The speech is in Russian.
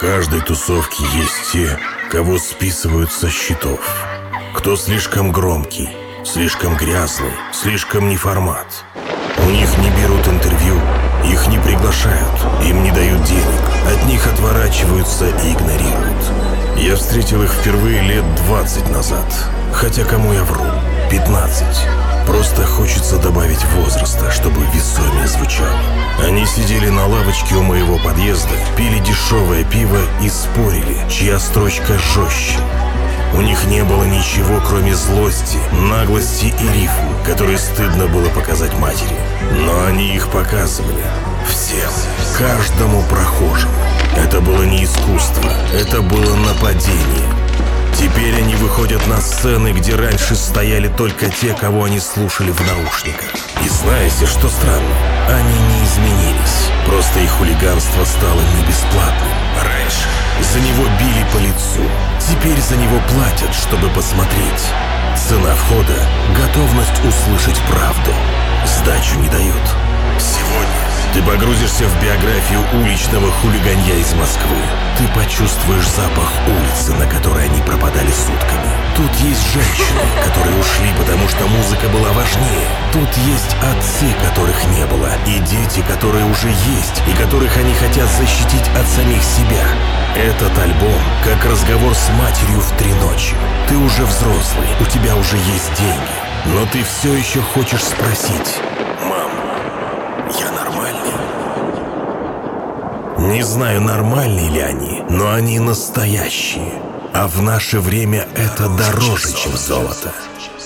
каждой тусовке есть те, кого списывают со счетов. Кто слишком громкий, слишком грязный, слишком неформат. У них не берут интервью, их не приглашают, им не дают денег, от них отворачиваются и игнорируют. Я встретил их впервые лет 20 назад. Хотя кому я вру? 15. Просто хочется добавить возраста, чтобы весомее звучало. Они сидели на лавочке у моего подъезда, пили дешевое пиво и спорили, чья строчка жестче. У них не было ничего, кроме злости, наглости и рифм, которые стыдно было показать матери. Но они их показывали. Всем. Каждому прохожему. Это было не искусство, это было нападение. Теперь они выходят на сцены, где раньше стояли только те, кого они слушали в наушниках. И знаете, что странно? Они не изменились. Просто их хулиганство стало не бесплатным. Раньше за него били по лицу. Теперь за него платят, чтобы посмотреть. Цена входа — готовность услышать правду. Сдачу не дают. Сегодня ты погрузишься в биографию уличного хулиганья из Москвы. Ты почувствуешь запах улицы, на которой они пропадали сутками. Тут есть женщины, которые ушли, потому что музыка была важнее. Тут есть отцы, которых не было, и дети, которые уже есть, и которых они хотят защитить от самих себя. Этот альбом как разговор с матерью в 3 ночи. Ты уже взрослый, у тебя уже есть деньги, но ты все еще хочешь спросить: «Мам, я нормальный?» Не знаю, нормальные ли они, но они настоящие. А в наше время это дороже, чем золото.